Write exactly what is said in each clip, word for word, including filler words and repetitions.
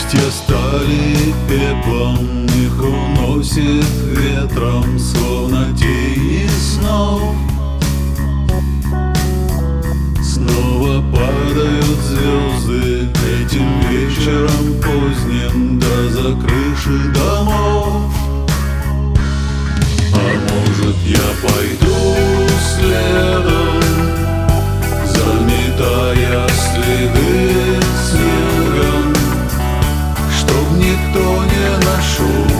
Листья стали пеплом, их уносит ветром, словно тени снов. Снова падают звезды этим вечером поздним, да за крыши домов. А может, я пойду следом, заметая следы снегом, чтоб никто не нашел.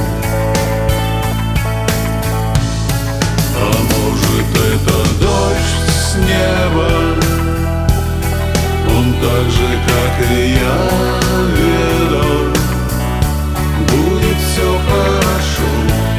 А может, это дождь с неба, он так же, как и я, ведал, будет все хорошо.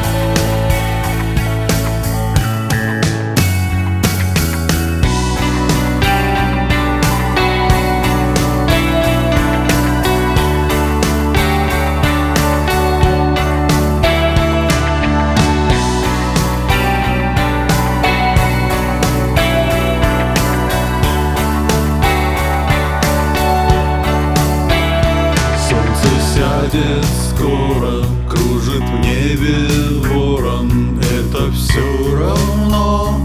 Сядет скоро, кружит в небе ворон, это все равно.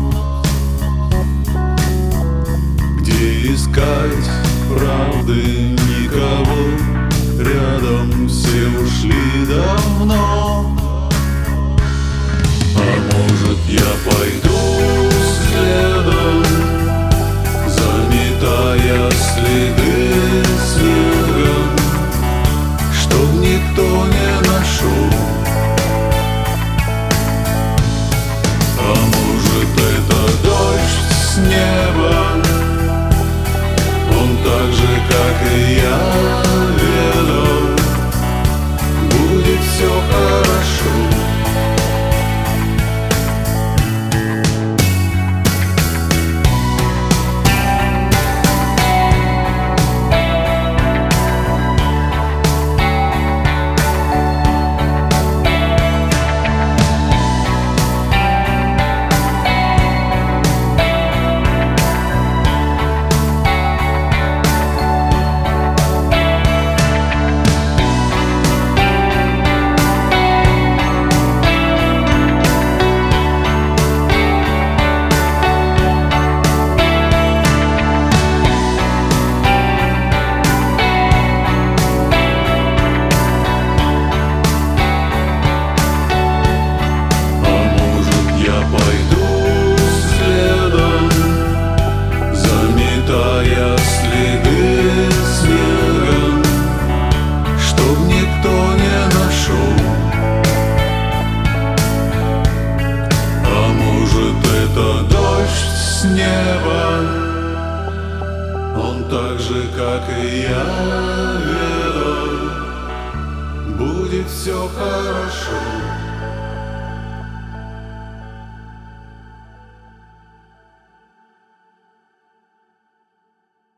Где искать правды, никого рядом, все ушли давно. А может, я пойду следом, заметая следы снегом, чтоб никто не нашел. А может, это дождь с неба, он так же, как и я, ведал, будет все хорошо. С неба, он так же, как и я, ведал, будет все хорошо.